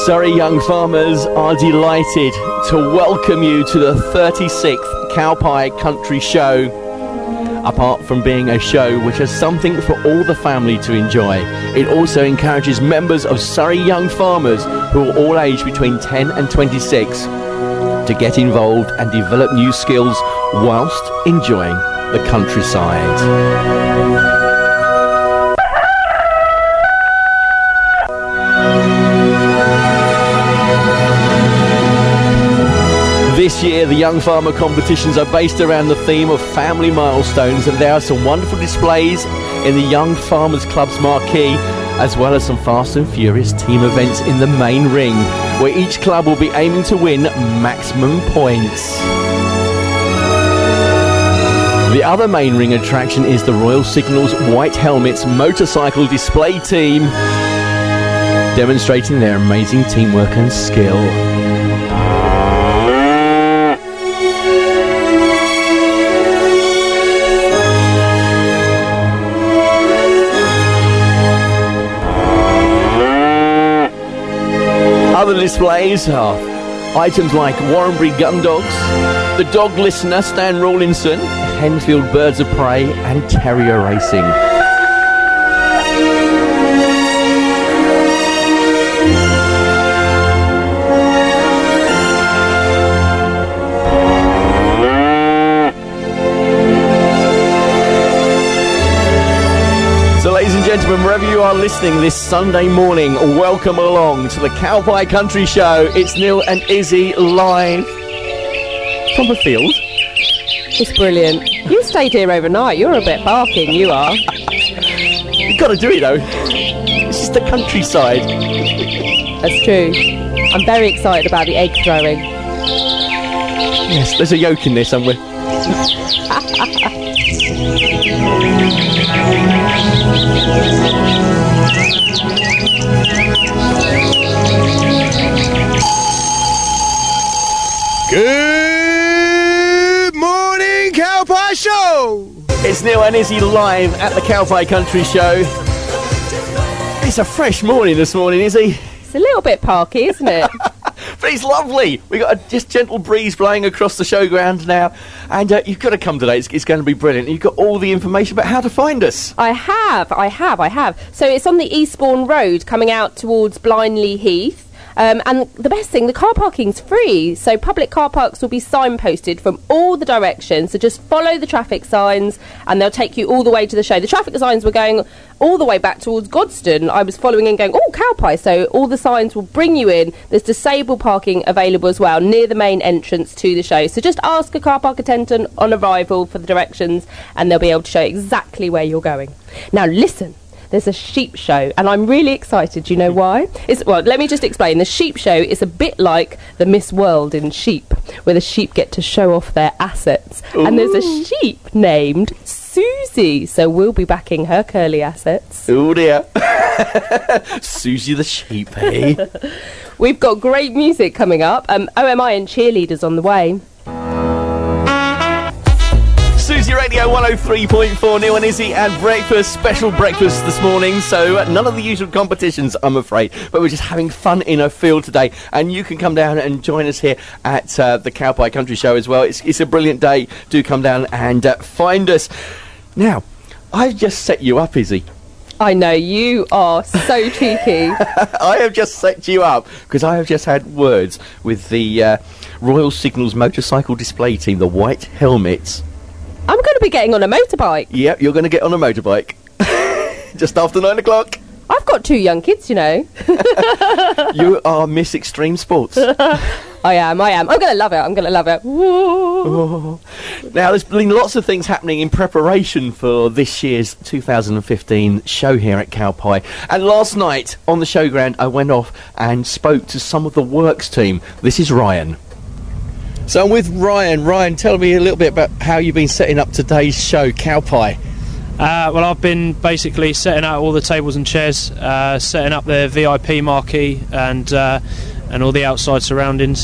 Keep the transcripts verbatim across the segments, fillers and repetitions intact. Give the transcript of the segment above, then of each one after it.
Surrey Young Farmers are delighted to welcome you to the thirty-sixth Cowpie Country Show. Apart from being a show which has something for all the family to enjoy, it also encourages members of Surrey Young Farmers, who are all aged between ten and twenty-six, to get involved and develop new skills whilst enjoying the countryside. This year, the Young Farmer competitions are based around the theme of family milestones, and there are some wonderful displays in the Young Farmers Club's marquee, as well as some fast and furious team events in the main ring, where each club will be aiming to win maximum points. The other main ring attraction is the Royal Signals White Helmets motorcycle display team, demonstrating their amazing teamwork and skill. Other displays are items like Warrenbury Gun Dogs, the Dog Listener Stan Rawlinson, Henfield Birds of Prey and Terrier Racing. Ladies and gentlemen, wherever you are listening this Sunday morning, welcome along to the Cowpie Country Show. It's Neil and Izzy live from the field. It's brilliant. You stayed here overnight. You're a bit barking, you are. You've got to do it though. This is the countryside. That's true. I'm very excited about the egg throwing. Yes, there's a yolk in there somewhere. Good morning, Cowpie Show! It's Neil and Izzy live at the Cowpie Country Show. It's a fresh morning this morning, Izzy. It's a little bit parky, isn't it? But it's lovely. We've got a just gentle breeze blowing across the showground now. And uh, you've got to come today. It's, it's going to be brilliant. You've got all the information about how to find us. I have, I have, I have. So it's on the Eastbourne Road coming out towards Blindley Heath. Um, and the best thing, the car parking's free, so public car parks will be signposted from all the directions, so just follow the traffic signs and they'll take you all the way to the show. The traffic signs were going all the way back towards Godstone. I was following in going, oh, Cowpie, so all the signs will bring you in. There's disabled parking available as well near the main entrance to the show, so just ask a car park attendant on arrival for the directions and they'll be able to show you exactly where you're going. Now listen. There's a sheep show, and I'm really excited. Do you know why? It's, well, let me just explain. The sheep show is a bit like the Miss World in sheep, where the sheep get to show off their assets. Ooh. And there's a sheep named Susie, so we'll be backing her curly assets. Oh dear. Susie the sheep, eh? We've got great music coming up. Um, O M I and cheerleaders on the way. Susie Radio one oh three point four, Neil and Izzy and breakfast, special breakfast this morning. So uh, none of the usual competitions, I'm afraid, but we're just having fun in a field today. And you can come down and join us here at uh, the Cowpie Country Show as well. It's, it's a brilliant day. Do come down and uh, find us. Now, I've just set you up, Izzy. I know, you are so cheeky. I have just set you up because I have just had words with the uh, Royal Signals motorcycle display team, the White Helmets. I'm going to be getting on a motorbike. Yep, you're going to get on a motorbike. Just after nine o'clock. I've got two young kids, you know. You are Miss Extreme Sports. I am, I am. I'm going to love it. I'm going to love it. Oh. Now, there's been lots of things happening in preparation for this year's two thousand fifteen show here at Cowpie. And last night on the showground, I went off and spoke to some of the works team. This is Ryan. So I'm with Ryan. Ryan, tell me a little bit about how you've been setting up today's show, Cowpie. Uh, well, I've been basically setting out all the tables and chairs, uh, setting up the V I P marquee and uh, and all the outside surroundings.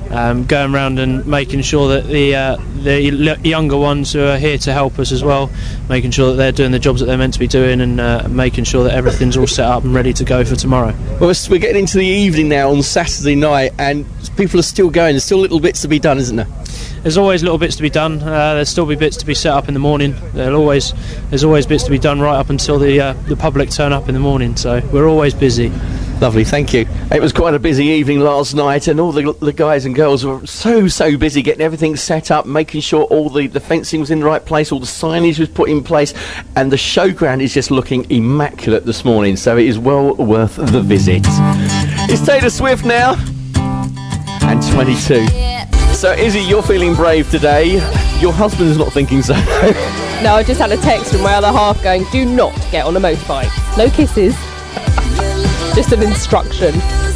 um, going around and making sure that the uh, the l- younger ones who are here to help us as well, making sure that they're doing the jobs that they're meant to be doing, and uh, making sure that everything's all set up and ready to go for tomorrow. Well, we're getting into the evening now on Saturday night, and people are still going. There's still little bits to be done, isn't there? There's always little bits to be done. Uh, there'll still be bits to be set up in the morning. There'll always, there's always bits to be done right up until the uh, the public turn up in the morning. So we're always busy. Lovely, thank you. It was quite a busy evening last night, and all the, the guys and girls were so, so busy getting everything set up, making sure all the, the fencing was in the right place, all the signage was put in place, and the showground is just looking immaculate this morning, so it is well worth the visit. It's Taylor Swift now, and twenty-two. So, Izzy, you're feeling brave today. Your husband's not thinking so. No, I just had a text from my other half going, do not get on a motorbike. No kisses. Just an instruction.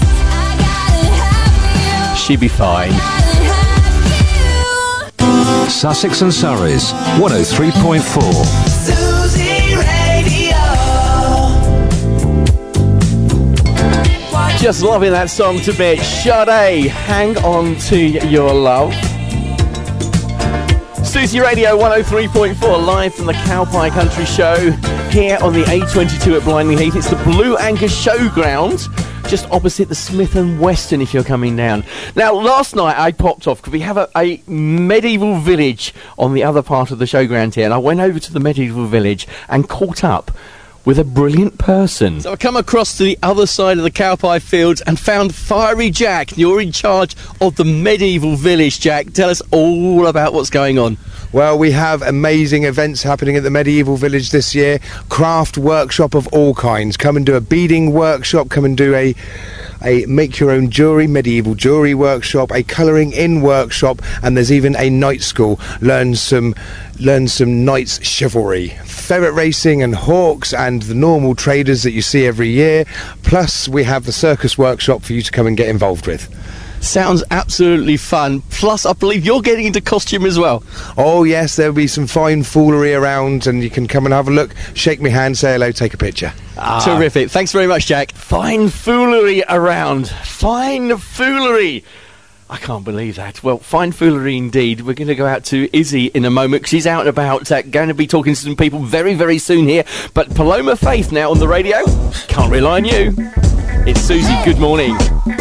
She'd be fine. Sussex and Surrey's one oh three point four. Susie Radio. Just loving that song to bits. Sade, Hang On To Your Love. Susie Radio one oh three point four, live from the Cowpie Country Show here on the A twenty-two at Blindley Heath. It's the Blue Angus Showground, just opposite the Smith and Weston if you're coming down. Now, last night I popped off because we have a, a medieval village on the other part of the showground here, and I went over to the medieval village and caught up with a brilliant person. So I come across to the other side of the Cowpie Fields and found Fiery Jack. You're in charge of the medieval village, Jack. Tell us all about what's going on. Well, we have amazing events happening at the medieval village this year. Craft workshop of all kinds. Come and do a beading workshop. Come and do a a make your own jewellery, medieval jewellery workshop, a colouring in workshop, and there's even a night school. Learn some learn some knights chivalry, ferret racing and hawks and the normal traders that you see every year. Plus we have the circus workshop for you to come and get involved with. Sounds absolutely fun. Plus, I believe you're getting into costume as well. Oh yes, there'll be some fine foolery around, and you can come and have a look, shake my hand, say hello, take a picture. Ah. Terrific. Thanks very much, Jack. Fine foolery around. Fine foolery. I can't believe that. Well, fine foolery indeed. We're going to go out to Izzy in a moment. She's out and about, uh, going to be talking to some people very, very soon here. But Paloma Faith now on the radio. Can't rely on you. It's Susie. Good morning.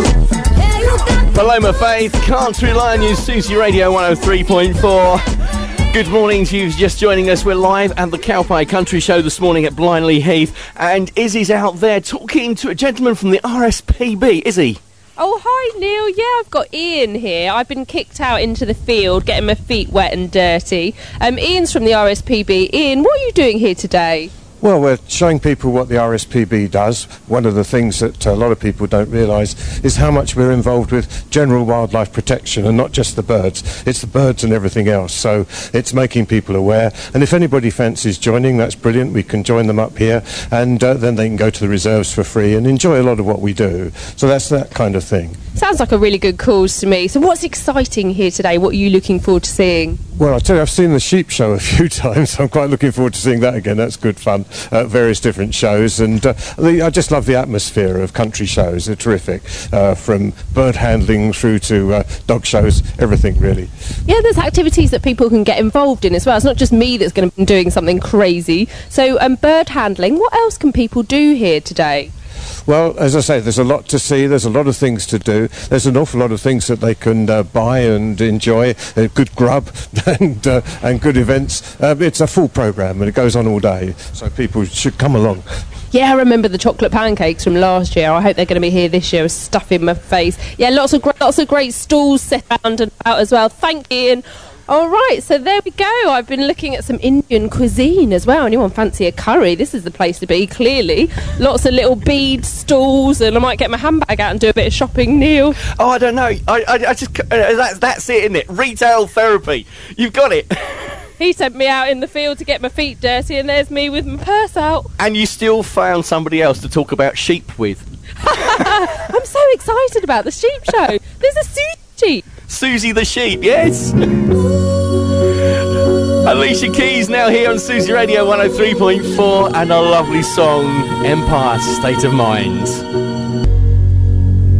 Paloma Faith, Can't Rely on You, Susie Radio one oh three point four. Good morning to you just joining us. We're live at the Cowpie Country Show this morning at Blindley Heath, and Izzy's out there talking to a gentleman from the R S P B. Izzy. Oh, hi, Neil. Yeah, I've got Ian here. I've been kicked out into the field, getting my feet wet and dirty. Um, Ian's from the R S P B. Ian, what are you doing here today? Well, we're showing people what the R S P B does. One of the things that a lot of people don't realise is how much we're involved with general wildlife protection, and not just the birds. It's the birds and everything else. So it's making people aware. And if anybody fancies joining, that's brilliant. We can join them up here, and uh, then they can go to the reserves for free and enjoy a lot of what we do. So that's that kind of thing. Sounds like a really good cause to me. So what's exciting here today? What are you looking forward to seeing? Well, I tell you, I've seen the sheep show a few times. I'm quite looking forward to seeing that again. That's good fun. Uh, various different shows, and uh, the, I just love the atmosphere of country shows. They're terrific, uh, from bird handling through to uh, dog shows, everything really. Yeah, there's activities that people can get involved in as well. It's not just me that's going to be doing something crazy. So um, bird handling, what else can people do here today? Well, as I say, there's a lot to see. There's a lot of things to do. There's an awful lot of things that they can uh, buy and enjoy. Uh, good grub and uh, and good events. Uh, it's a full programme and it goes on all day. So people should come along. Yeah, I remember the chocolate pancakes from last year. I hope they're going to be here this year with stuff in my face. Yeah, lots of great, lots of great stalls set around and about as well. Thank you, Ian. All right, so there we go. I've been looking at some Indian cuisine as well. Anyone fancy a curry? This is the place to be, clearly. Lots of little bead stalls, and I might get my handbag out and do a bit of shopping, Neil. Oh, I don't know. I, I, I just uh, that's that's it, isn't it? Retail therapy. You've got it. He sent me out in the field to get my feet dirty, and there's me with my purse out. And you still found somebody else to talk about sheep with. I'm so excited about the sheep show. There's a Susie sheep. Susie the sheep, yes. Alicia Keys now here on Susie Radio one oh three point four, and a lovely song, Empire State of Mind.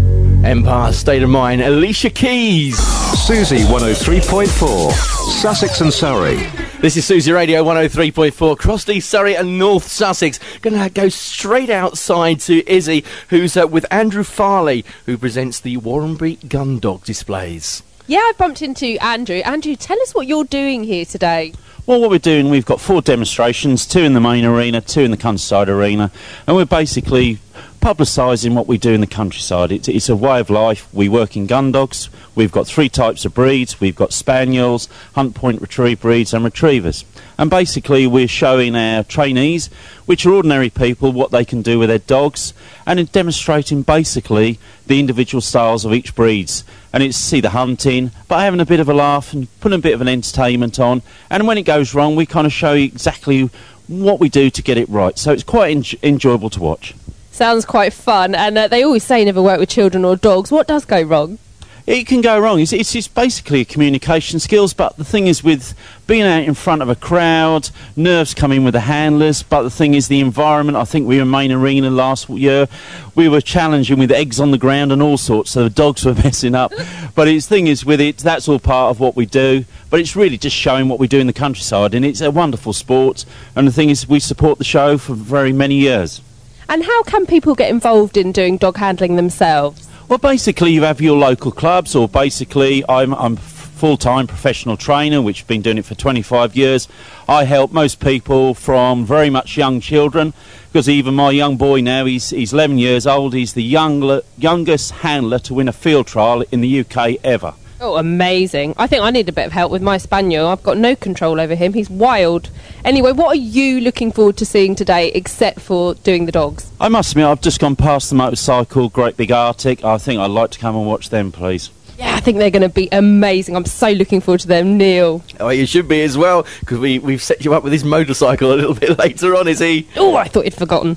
Empire State of Mind, Alicia Keys. Susie one oh three point four, Sussex and Surrey. This is Susie Radio one oh three point four, Crossley, Surrey and North Sussex. Going to go straight outside to Izzy, who's uh, with Andrew Farley, who presents the Warrenbury Gun Dog displays. Yeah, I bumped into Andrew. Andrew, tell us what you're doing here today. Well, what we're doing, we've got four demonstrations, two in the main arena, two in the countryside arena, and we're basically publicising what we do in the countryside. It's, it's a way of life. We work in gun dogs. We've got three types of breeds. We've got spaniels, hunt point retrieve breeds and retrievers. And basically we're showing our trainees, which are ordinary people, what they can do with their dogs, and in demonstrating basically the individual styles of each breeds. And it's see the hunting, but having a bit of a laugh and putting a bit of an entertainment on. And when it goes wrong, we kind of show you exactly what we do to get it right. So it's quite en- enjoyable to watch. Sounds quite fun, and uh, they always say never work with children or dogs. What does go wrong? It can go wrong. It's, it's, it's basically communication skills, but the thing is with being out in front of a crowd, nerves come in with the handlers, but the thing is the environment. I think we were in main arena last year. We were challenging with eggs on the ground and all sorts, so the dogs were messing up. But the thing is with it, that's all part of what we do, but it's really just showing what we do in the countryside, and it's a wonderful sport, and the thing is we support the show for very many years. And how can people get involved in doing dog handling themselves? Well, basically, you have your local clubs, or basically, I'm, I'm a full-time professional trainer, which has been doing it for twenty-five years. I help most people from very much young children, because even my young boy now, he's, he's eleven years old, he's the young, youngest handler to win a field trial in the U K ever. Oh, amazing. I think I need a bit of help with my spaniel. I've got no control over him. He's wild. Anyway, what are you looking forward to seeing today, except for doing the dogs? I must admit, I've just gone past the motorcycle, Great Big Arctic. I think I'd like to come and watch them, please. Yeah, I think they're going to be amazing. I'm so looking forward to them. Neil? Oh, you should be as well, because we, we've set you up with his motorcycle a little bit later on, is he? Oh, I thought you'd forgotten.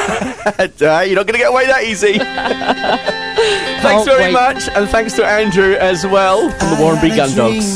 uh, you're not going to get away that easy. Thanks Can't very wait. much, and thanks to Andrew as well from the Warrenbury Gun Dogs.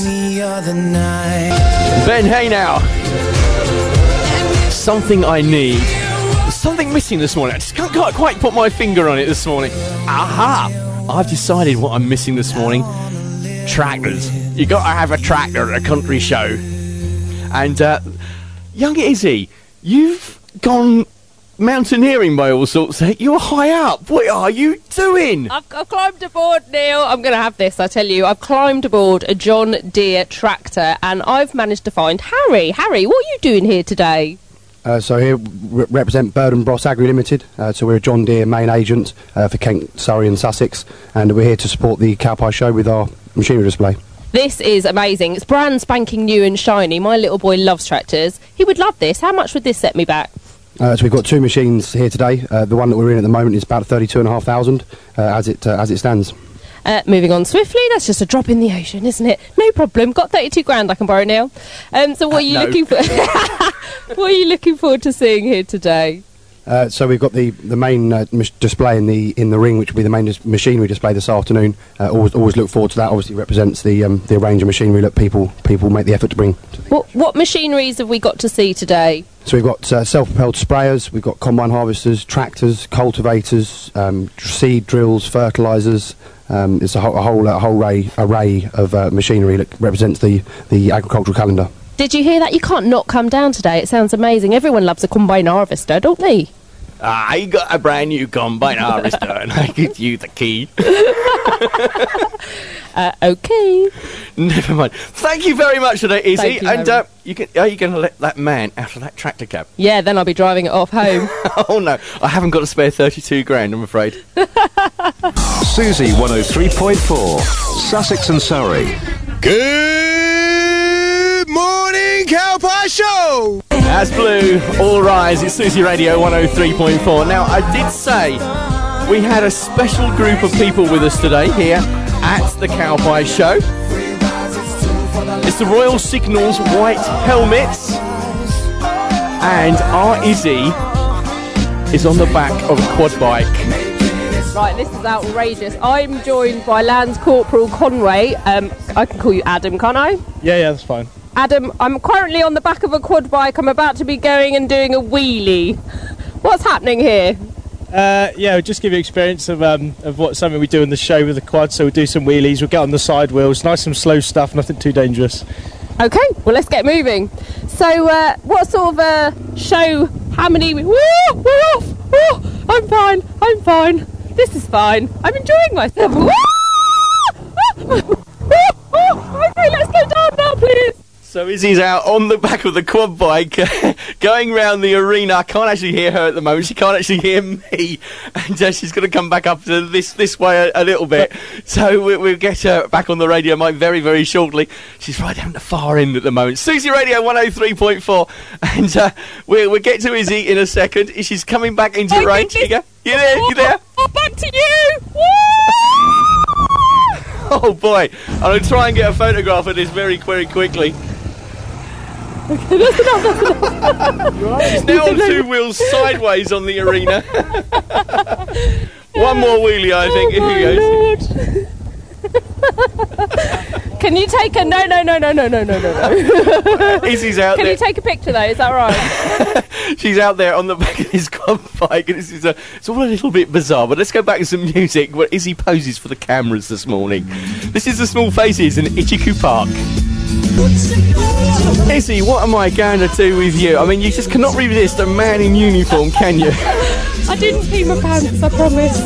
Ben, hey now. Something I need. Something missing this morning. I just can't quite, quite put my finger on it this morning. Aha! I've decided what I'm missing this morning. Tractors. You got to have a tractor at a country show. And uh, young Izzy, you've gone mountaineering by all sorts. You're high up. What are you doing? I've, I've climbed aboard, Neil. I'm going to have this, I tell you. I've climbed aboard a John Deere tractor, and I've managed to find Harry. Harry, what are you doing here today? Uh, so here we represent Bird and Bross Agri Limited. Uh, so we're a John Deere main agent uh, for Kent, Surrey and Sussex, and we're here to support the Cowpie show with our machinery display. This is amazing. It's brand spanking new and shiny. My little boy loves tractors. He would love this. How much would this set me back? Uh, so we've got two machines here today. Uh, the one that we're in at the moment is about thirty-two and a half thousand uh, as it uh, as it stands. Uh, moving on swiftly, that's just a drop in the ocean, isn't it? No problem. Got thirty-two grand I can borrow now. Um, so what are you Uh, no. looking for? What are you looking forward to seeing here today? Uh, so we've got the the main uh, mach- display in the in the ring, which will be the main dis- machinery display this afternoon. Uh, always always look forward to that. Obviously, represents the um, the range of machinery that people people make the effort to bring. What, what machineries have we got to see today? So we've got uh, self-propelled sprayers, we've got combine harvesters, tractors, cultivators, um, dr- seed drills, fertilisers. Um, it's a whole a whole, a whole array array of uh, machinery that represents the the agricultural calendar. Did you hear that? You can't not come down today. It sounds amazing. Everyone loves a combine harvester, don't they? I got a brand new combine harvester, and I give you the key. Uh, okay. Never mind. Thank you very much for that, Izzy. Thank you, and Harry. uh, you can, are you going to let that man out of that tractor cab? Yeah, then I'll be driving it off home. Oh no, I haven't got a spare thirty-two grand, I'm afraid. Susie one oh three point four, Sussex and Surrey. Good morning, Cowpie Show! As Blue, all rise, it's Susie Radio one oh three point four. Now, I did say we had a special group of people with us today here at the Cowpie Show. It's the Royal Signals White Helmets, and our Izzy is on the back of a quad bike. Right, this is outrageous. I'm joined by Lance Corporal Conway. Um, I can call you Adam, can't I? Yeah, yeah, that's fine. Adam, I'm currently on the back of a quad bike. I'm about to be going and doing a wheelie. What's happening here? Uh, yeah, we'll just give you experience of um, of what something we do in the show with the quad. So we'll do some wheelies, we'll get on the side wheels, nice and slow stuff, nothing too dangerous. Okay, well, let's get moving. So, uh, what sort of uh, show, how many... Woo, we're off! Oh, I'm fine, I'm fine. This is fine. I'm enjoying myself. Woo! Okay, let's go down now, please. So Izzy's out on the back of the quad bike, going round the arena. I can't actually hear her at the moment. She can't actually hear me, and uh, she's going to come back up to this this way a, a little bit. So we, we'll get her back on the radio mic very, very shortly. She's right down the far end at the moment. Susie Radio one oh three point four, and uh, we'll, we'll get to Izzy in a second. She's coming back into I range. think You, go. you there? You there? Oh, back to you! Woo! Oh boy! I'm going to try and get a photograph of this very, very quickly. Okay, that's enough, that's enough. It's now on two wheels sideways on the arena. One more wheelie, I think. Oh, Here he goes. Can you take a... No, no, no, no, no, no, no, no. Izzy's out Can there. you take a picture, though? Is that right? She's out there on the back of his quad bike, and this is a, it's all a little bit bizarre. But let's go back to some music where Izzy poses for the cameras this morning. This is the Small Faces in Ichiku Park. Izzy, what am I going to do with you? I mean, you just cannot resist a man in uniform, can you? I didn't pee my pants, I promise.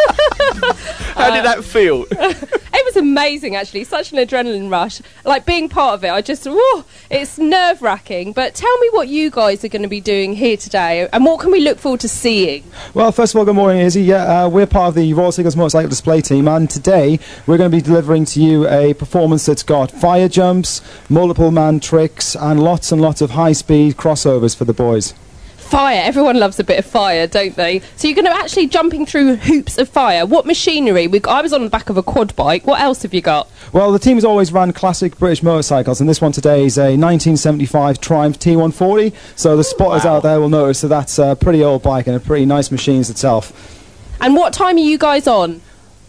How did that feel? It was amazing, actually. Such an adrenaline rush. Like, being part of it, I just... Whoa, it's nerve-wracking. But tell me what you guys are going to be doing here today, and what can we look forward to seeing? Well, first of all, good morning, Izzy. Yeah, uh, we're part of the Royal Seagulls Motorcycle Display Team, and today we're going to be delivering to you a performance that's got fire jumps, multiple man tricks, and lots and lots of high-speed crossovers for the boys. Fire. Everyone loves a bit of fire, don't they? So you're going to actually jumping through hoops of fire. What machinery? We, I was on the back of a quad bike. What else have you got? Well, the team's always run classic British motorcycles, and this one today is a nineteen seventy-five Triumph T one forty. So the spotters Wow. out there will notice that that's a pretty old bike and a pretty nice machine itself. And what time are you guys on?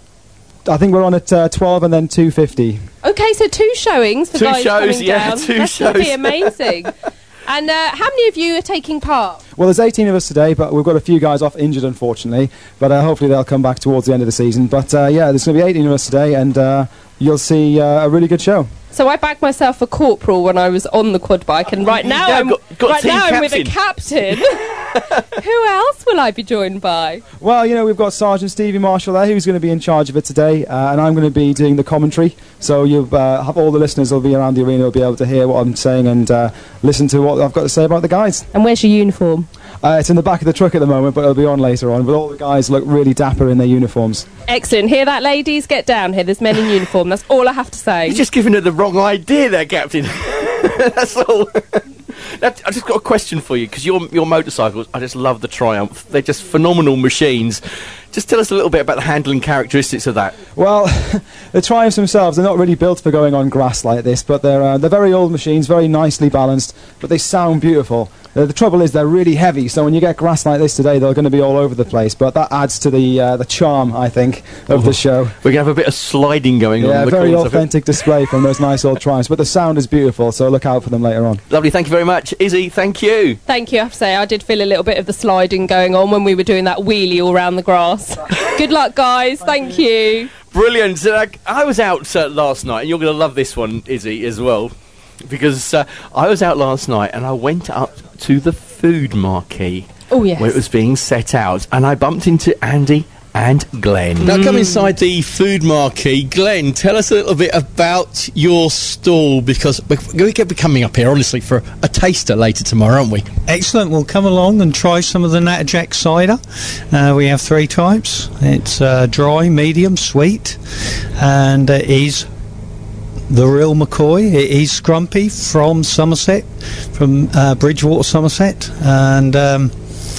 I think we're on at uh, twelve and then two fifty. Okay, so two showings for Two guys shows, coming yeah, down. two That's going to be shows. amazing. And uh, how many of you are taking part? Well, there's eighteen of us today, but we've got a few guys off injured, unfortunately. But uh, hopefully they'll come back towards the end of the season. But uh, yeah, there's going to be eighteen of us today, and uh, you'll see uh, a really good show. So I bagged myself a corporal when I was on the quad bike, and right now Yeah, I'm got- got right team now I'm with a captain. captain. Who else will I be joined by? Well, you know, we've got Sergeant Stevie Marshall there, who's going to be in charge of it today, uh, and I'm going to be doing the commentary. So you'll uh, have all the listeners will be around the arena, will be able to hear what I'm saying and uh, listen to what I've got to say about the guys. And where's your uniform? Uh, it's in the back of the truck at the moment, but it'll be on later on. But all the guys look really dapper in their uniforms. Excellent. Hear that, ladies? Get down here. There's men in uniform. That's all I have to say. You're just giving her the wrong idea there, Captain. That's all. That, I just got a question for you, because your your motorcycles, I just love the Triumph. They're just phenomenal machines. Just tell us a little bit about the handling characteristics of that. Well, the Triumphs themselves, they're not really built for going on grass like this, but they're uh, they're very old machines, very nicely balanced, but they sound beautiful. Uh, the trouble is they're really heavy, so when you get grass like this today, they're going to be all over the place. But that adds to the uh, the charm, I think, of the show. We're going to have a bit of sliding going on. Yeah, in the very corners of it. authentic display from those nice old Triumphs. But the sound is beautiful, so look out for them later on. Lovely, thank you very much. Izzy, thank you. Thank you. I have to say, I did feel a little bit of the sliding going on when we were doing that wheelie all around the grass. Good luck, guys. Thank, Thank you. Brilliant. So, uh, I was out uh, last night, and you're going to love this one, Izzy, as well, because uh, I was out last night and I went up to the food marquee. Oh, yes. Where it was being set out, and I bumped into Andy and Glenn. Now, come inside the food marquee. Glenn, tell us a little bit about your stall, because we're going to be coming up here, honestly, for a taster later tomorrow, aren't we? Excellent. We'll come along and try some of the Natterjack cider. Uh, we have three types. It's uh, dry, medium, sweet, and it is the real McCoy. It is Scrumpy from Somerset, from uh, Bridgewater, Somerset, and um,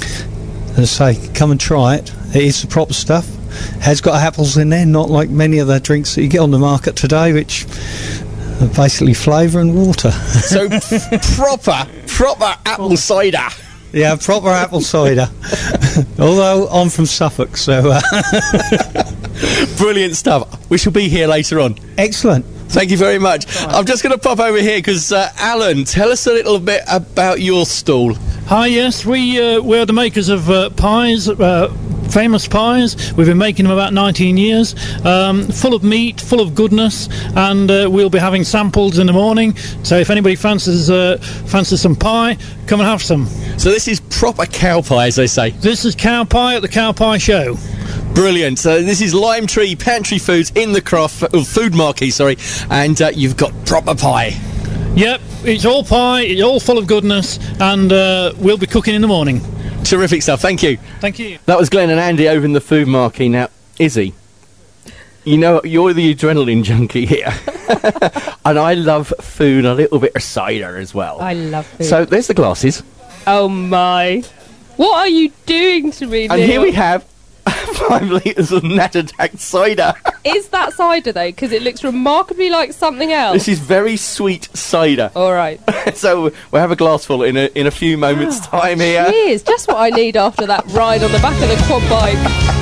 as I say, come and try it. It is the proper stuff. Has got apples in there, not like many of the drinks that you get on the market today, which are basically flavour and water. So f- proper, proper apple cider. Yeah, proper apple cider. Although I'm from Suffolk, so uh brilliant stuff. We shall be here later on. Excellent. Thank you very much. I'm just going to pop over here because uh, Alan, tell us a little bit about your stall. Hi, yes, we uh, we're the makers of uh, pies, uh, famous pies. We've been making them about nineteen years, um, full of meat, full of goodness, and uh, we'll be having samples in the morning. So if anybody fancies uh, fancies some pie, come and have some. So this is proper cow pie, as they say. This is cow pie at the Cow Pie Show. Brilliant. So this is Lime Tree Pantry Foods in the craft uh, food marquee, sorry, and uh, you've got proper pie. Yep, it's all pie, it's all full of goodness, and uh, we'll be cooking in the morning. Terrific stuff, thank you. Thank you. That was Glenn and Andy over in the food marquee. Now, Izzy, you know, you're the adrenaline junkie here. And I love food, a little bit of cider as well. I love food. So there's the glasses. Oh my. What are you doing to me, And Neil? here we have five litres of Natterjack cider. Is that cider, though? Because it looks remarkably like something else. This is very sweet cider. All right. So we'll have a glassful in a, in a few moments' time here. Cheers. Just what I need after that ride on the back of the quad bike.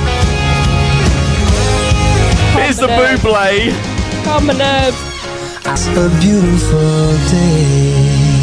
Here's the Buble. Calm my nerves. It's a beautiful day.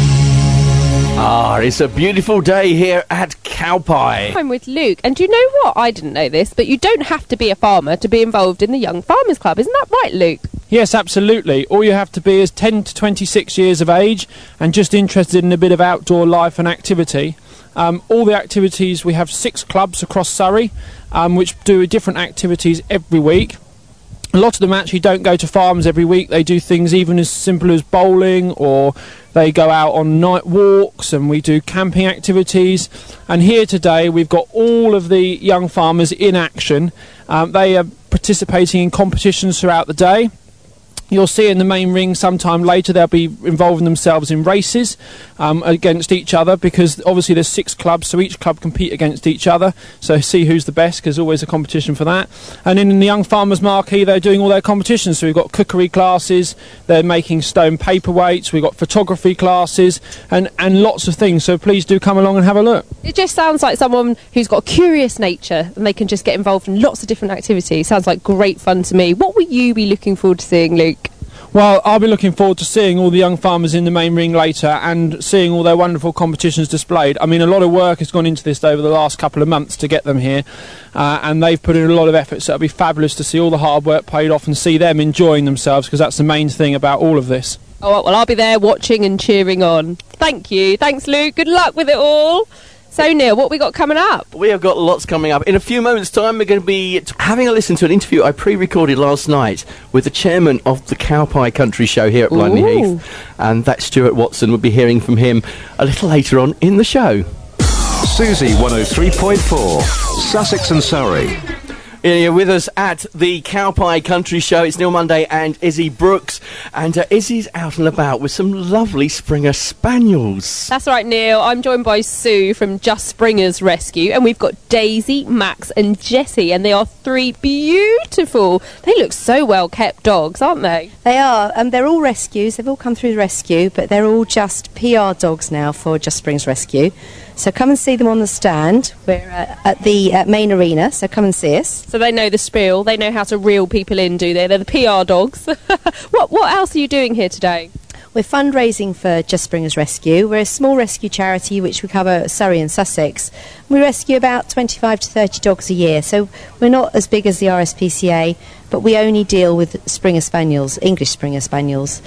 Ah, it's a beautiful day here at Cow Pie. I'm with Luke, and do you know what? I didn't know this, but you don't have to be a farmer to be involved in the Young Farmers Club. Isn't that right, Luke? Yes, absolutely. All you have to be is ten to twenty-six years of age and just interested in a bit of outdoor life and activity. Um, all the activities, we have six clubs across Surrey, um, which do different activities every week. A lot of them actually don't go to farms every week. They do things even as simple as bowling, or they go out on night walks, and we do camping activities. And here today we've got all of the young farmers in action. Um, they are participating in competitions throughout the day. You'll see in the main ring sometime later they'll be involving themselves in races um, against each other, because obviously there's six clubs, so each club compete against each other, so see who's the best, because always a competition for that. And then in the Young Farmers Marquee they're doing all their competitions, so we've got cookery classes, they're making stone paperweights, we've got photography classes, and, and lots of things, so please do come along and have a look. It just sounds like someone who's got a curious nature and they can just get involved in lots of different activities. Sounds like great fun to me. What will you be looking forward to seeing, Luke? Well, I'll be looking forward to seeing all the young farmers in the main ring later and seeing all their wonderful competitions displayed. I mean, a lot of work has gone into this over the last couple of months to get them here, uh, and they've put in a lot of effort, so it'll be fabulous to see all the hard work paid off and see them enjoying themselves, because that's the main thing about all of this. Oh, well, I'll be there watching and cheering on. Thank you. Thanks, Luke. Good luck with it all. So, Neil, what have we got coming up? We have got lots coming up. In a few moments' time, we're going to be t- having a listen to an interview I pre-recorded last night with the chairman of the Cow Pie Country Show here at Blindley Heath. And that's Stuart Watson. We'll be hearing from him a little later on in the show. Susie one oh three point four, Sussex and Surrey. You're with us at the Cow Pie Country Show. It's Neil Monday and Izzy Brooks. And uh, Izzy's out and about with some lovely Springer Spaniels. That's right, Neil. I'm joined by Sue from Just Springers Rescue. And we've got Daisy, Max and Jessie. And they are three beautiful, they look so well-kept dogs, aren't they? They are. Um, they're all rescues. They've all come through the rescue. But they're all just P R dogs now for Just Springers Rescue. So come and see them on the stand. We're uh, at the uh, main arena, so come and see us. So they know the spiel, they know how to reel people in, do they? They're the P R dogs. what what else are you doing here today? We're fundraising for Just Springers Rescue. We're a small rescue charity which we cover Surrey and Sussex. We rescue about twenty-five to thirty dogs a year, so we're not as big as the R S P C A, but we only deal with Springer Spaniels, English Springer Spaniels.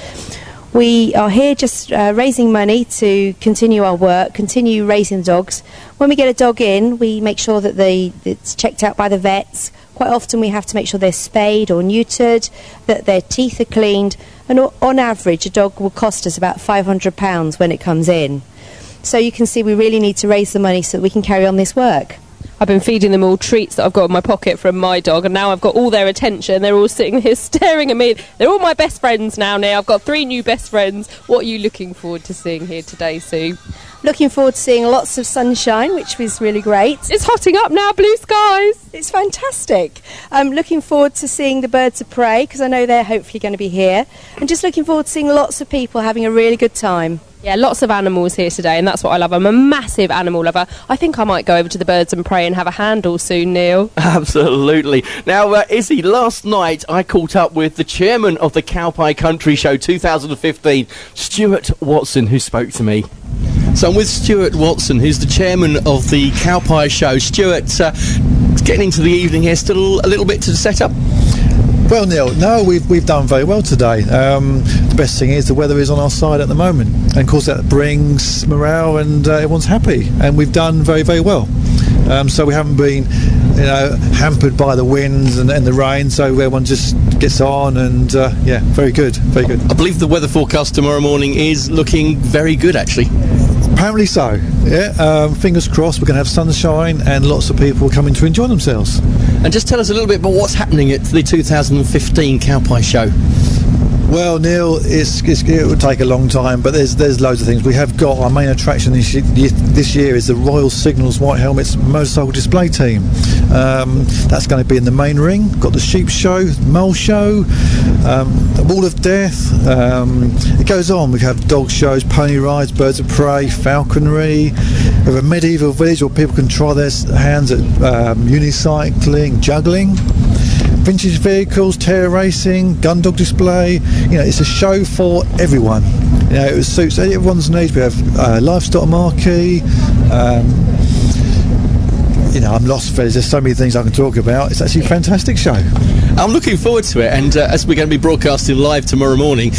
We are here just uh, raising money to continue our work, continue raising dogs. When we get a dog in, we make sure that they, it's checked out by the vets. Quite often we have to make sure they're spayed or neutered, that their teeth are cleaned, and o- on average a dog will cost us about five hundred pounds when it comes in. So you can see we really need to raise the money so that we can carry on this work. I've been feeding them all treats that I've got in my pocket from my dog, and now I've got all their attention. They're all sitting here staring at me. They're all my best friends now, Neil. I've got three new best friends. What are you looking forward to seeing here today, Sue? Looking forward to seeing lots of sunshine, which was really great. It's hotting up now, blue skies. It's fantastic. I'm looking forward to seeing the birds of prey, because I know they're hopefully going to be here. And just looking forward to seeing lots of people having a really good time. Yeah, lots of animals here today, and that's what I love. I'm a massive animal lover. I think I might go over to the Birds and Prey and have a handle soon, Neil. Absolutely. Now, uh, Izzy, last night I caught up with the chairman of the Cow Pie Country Show two thousand fifteen, Stuart Watson, who spoke to me. So I'm with Stuart Watson, who's the chairman of the Cow Pie Show. Stuart, uh, Getting into the evening here, still a little bit to set up. Well, Neil, no, we've we've done very well today. Um, the best thing is the weather is on our side at the moment, and of course that brings morale and uh, everyone's happy. And we've done very very well. Um, so we haven't been, you know, hampered by the winds and, and the rain. So everyone just gets on, and uh, yeah, very good, very good. I believe the weather forecast tomorrow morning is looking very good, actually. Apparently so. Yeah. Um, fingers crossed. We're going to have sunshine and lots of people coming to enjoy themselves. And just tell us a little bit about what's happening at the two thousand fifteen Cowpie Show. Well, Neil, it's, it's, it will take a long time, but there's there's loads of things. We have got our main attraction this year, this year is the Royal Signals White Helmets Motorcycle Display Team. Um, that's going to be in the main ring. Got the Sheep Show, Mole Show, um, the Wall of Death. Um, it goes on. We have dog shows, pony rides, birds of prey, falconry. We have a medieval village where people can try their hands at um, unicycling, juggling. Vintage vehicles, terror racing, gun dog display. You know, it's a show for everyone. You know, it suits everyone's needs. We have uh, livestock marquee. Um, you know, I'm lost for there's so many things I can talk about. It's actually a fantastic show. I'm looking forward to it, and uh, as we're going to be broadcasting live tomorrow morning,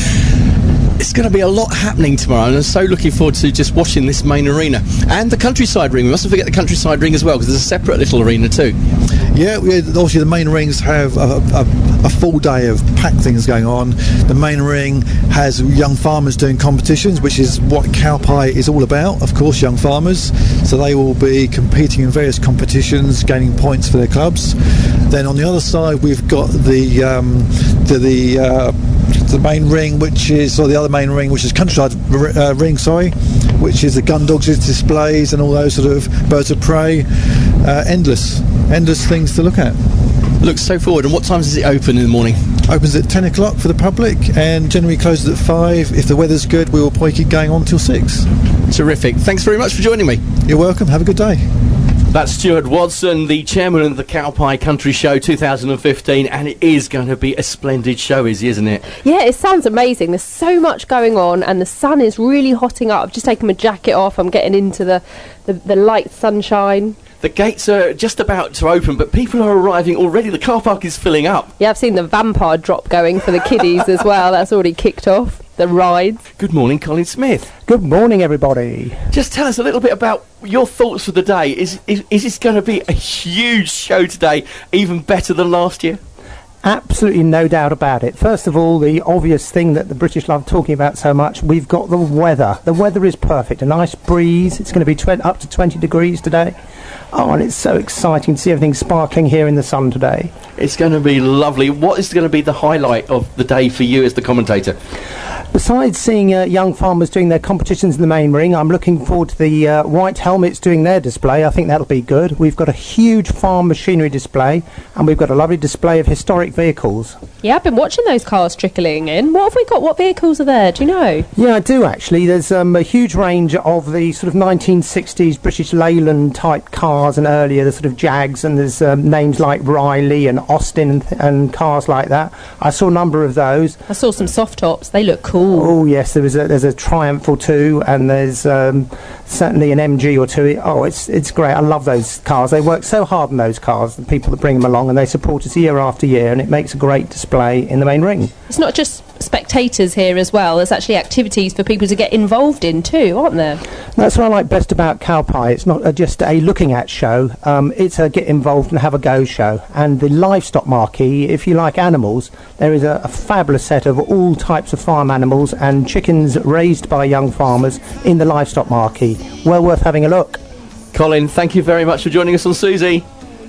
it's going to be a lot happening tomorrow, and I'm so looking forward to just watching this main arena and the countryside ring. We mustn't forget the countryside ring as well, because there's a separate little arena too. Yeah, we, obviously the main rings have a, a, a full day of packed things going on. The main ring has young farmers doing competitions, which is what Cowpie is all about, of course, young farmers. So they will be competing in various competitions, gaining points for their clubs. Then on the other side, we've got the um, the, the uh, the main ring, which is, or the other main ring, which is countryside uh, ring, sorry, which is the gun dogs displays and all those sort of birds of prey. Uh, endless, endless things to look at. Looks so forward. And what time does it open in the morning? Opens at ten o'clock for the public, and generally closes at five. If the weather's good, we will probably keep going on till six. Terrific. Thanks very much for joining me. You're welcome. Have a good day. That's Stuart Watson, the chairman of the Cowpie Country Show two thousand fifteen, and it is going to be a splendid show, is isn't it? Yeah, it sounds amazing. There's so much going on, and the sun is really hotting up. I've just taken my jacket off. I'm getting into the, the, the light sunshine. The gates are just about to open, but people are arriving already. The car park is filling up. Yeah, I've seen the vampire drop going for the kiddies as well. That's already kicked off. The rides. Good morning, Colin Smith. Good morning, everybody. Just tell us a little bit about your thoughts for the day. Is is, is this going to be a huge show today, even better than last year? Absolutely no doubt about it. First of all, the obvious thing that the British love talking about so much, we've got the weather. The weather is perfect. A nice breeze. It's going to be tw- up to twenty degrees today. Oh, and it's so exciting to see everything sparkling here in the sun today. It's going to be lovely. What is going to be the highlight of the day for you as the commentator? Besides seeing uh, young farmers doing their competitions in the main ring, I'm looking forward to the uh, white helmets doing their display. I think that'll be good. We've got a huge farm machinery display, and we've got a lovely display of historic vehicles. Yeah, I've been watching those cars trickling in. What have we got? What vehicles are there? Do you know? Yeah, I do actually. There's um, a huge range of the sort of nineteen sixties British Leyland type cars and earlier, the sort of Jags, and there's um, names like Riley and Austin and, th- and cars like that. I saw a number of those. I saw some soft tops. They look cool. Oh yes, there was a, there's a Triumph or two, and there's um, certainly an M G or two. Oh, it's it's great. I love those cars. They work so hard on those cars, the people that bring them along, and they support us year after year, and it makes a great display in the main ring. It's not just spectators here as well. There's actually activities for people to get involved in too, aren't there? That's what I like best about Cowpie. It's not uh, just a looking at show. Um, it's a get involved and have a go show. And the livestock marquee, if you like animals, there is a, a fabulous set of all types of farm animals and chickens raised by young farmers in the livestock marquee. Well worth having a look. Colin, thank you very much for joining us on Susie.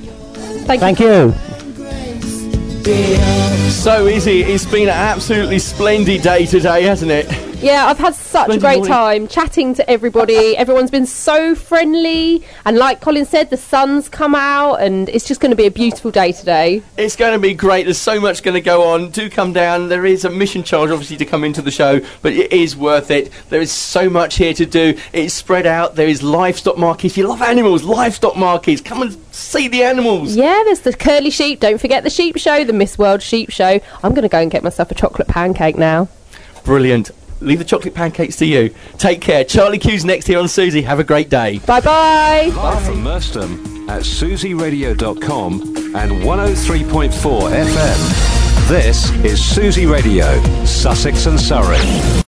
Thank, thank you. So easy. It's been an absolutely splendid day today, hasn't it? Yeah, I've had such Splendid a great morning. time chatting to everybody. Everyone's been so friendly, and like Colin said, the sun's come out, and it's just going to be a beautiful day today. It's going to be great. There's so much going to go on. Do come down. There is a mission charge, obviously, to come into the show, but it is worth it. There is so much here to do. It's spread out. There is livestock markets. If you love animals, livestock markets. Come and see the animals. Yeah, there's the curly sheep. Don't forget the sheep show, the Miss World sheep show. I'm going to go and get myself a chocolate pancake now. Brilliant. Leave the chocolate pancakes to you. Take care. Charlie Q's next here on Susie. Have a great day. Bye-bye. Live from Merstham at susie radio dot com and one oh three point four F M. This is Susie Radio, Sussex and Surrey.